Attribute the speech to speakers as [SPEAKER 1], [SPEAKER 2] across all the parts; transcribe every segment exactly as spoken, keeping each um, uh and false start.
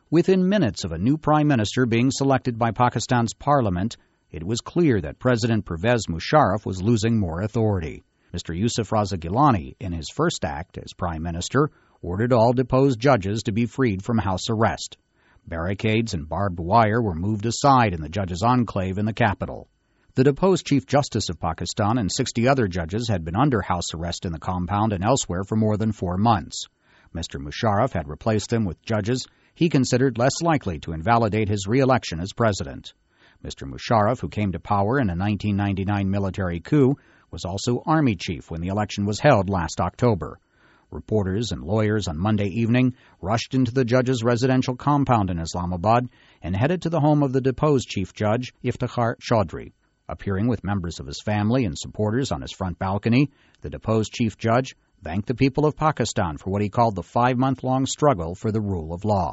[SPEAKER 1] Within minutes of a new prime minister being selected by Pakistan's parliament, it was clear that President Pervez Musharraf was losing more authority. Mister Yusuf Raza Gilani, in his first act as prime minister, ordered all deposed judges to be freed from house arrest. Barricades and barbed wire were moved aside in the judges' enclave in the capital. The deposed Chief Justice of Pakistan and sixty other judges had been under house arrest in the compound and elsewhere for more than four months. Mister Musharraf had replaced them with judges he considered less likely to invalidate his re-election as president. Mister Musharraf, who came to power in a nineteen ninety-nine military coup, was also army chief when the election was held last October. Reporters and lawyers on Monday evening rushed into the judge's residential compound in Islamabad and headed to the home of the deposed chief judge, Iftikhar Chaudhry. Appearing with members of his family and supporters on his front balcony, the deposed chief judge thanked the people of Pakistan for what he called the five-month-long struggle for the rule of law.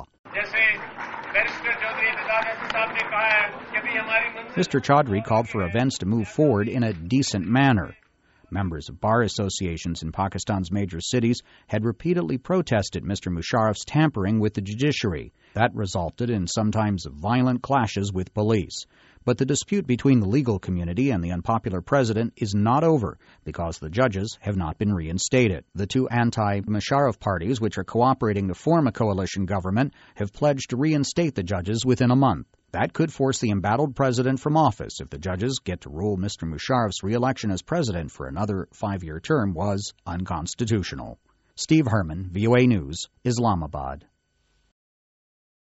[SPEAKER 1] Mister Chaudhry called for events to move forward in a decent manner. Members of bar associations in Pakistan's major cities had repeatedly protested Mister Musharraf's tampering with the judiciary. That resulted in sometimes violent clashes with police. But the dispute between the legal community and the unpopular president is not over because the judges have not been reinstated. The two anti-Musharraf parties, which are cooperating to form a coalition government, have pledged to reinstate the judges within a month. That could force the embattled president from office if the judges get to rule Mister Musharraf's re-election as president for another five-year term was unconstitutional. Steve Herman, V O A News, Islamabad.